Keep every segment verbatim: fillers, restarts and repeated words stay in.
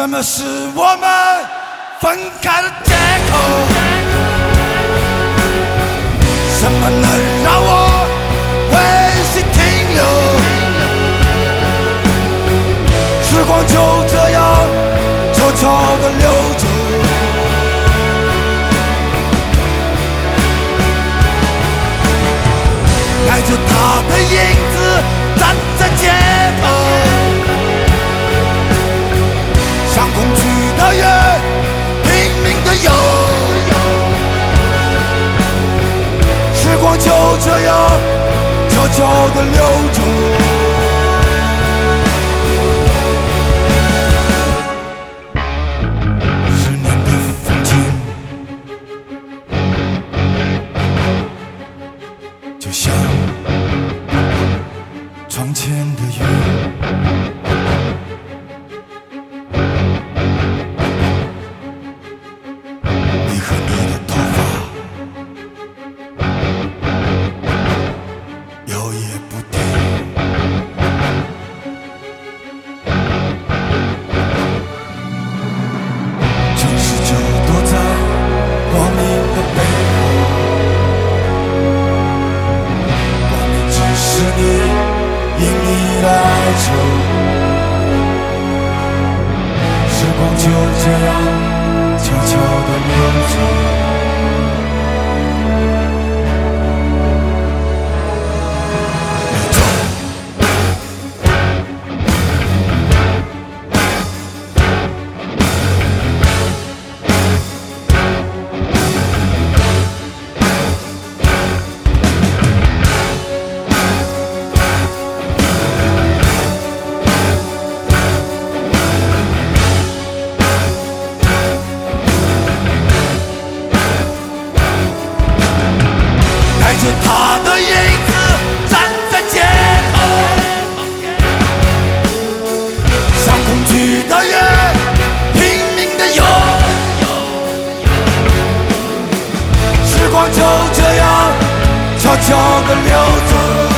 什么是我们分开的借口？什么能让我微信停留？时光就这样悄悄地流走，带着他的影子站在街头。像恐惧的月，拼命的游，时光就这样悄悄地流走。十年的风景，就像窗前的云。他的影子站在街头，像恐惧的月，拼命的游，时光就这样悄悄地流走。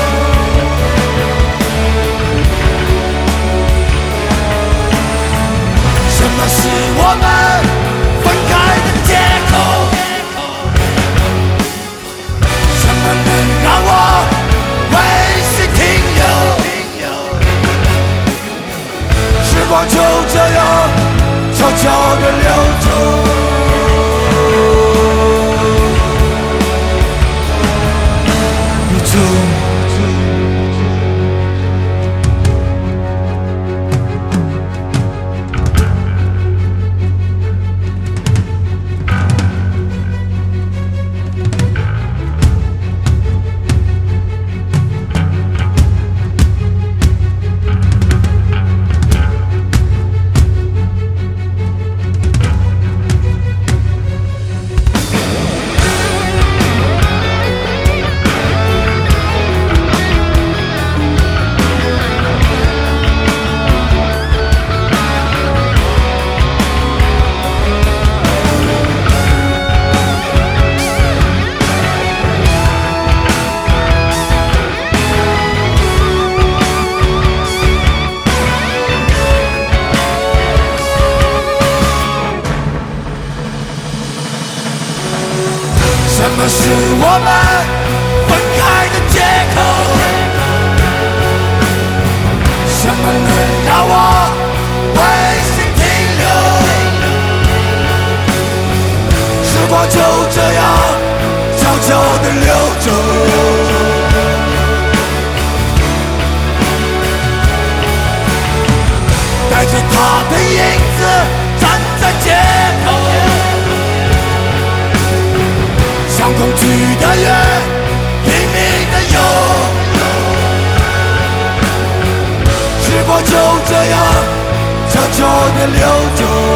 什么是我们分开的借口？让我微信停留，时光就这样悄悄地流走。你走。什么是我们分开的借口？什么能让我微信停留？时光就这样悄悄地流走，带着他的影子站在街头。像恐惧的月，拼命的游，时光就这样悄悄地流走。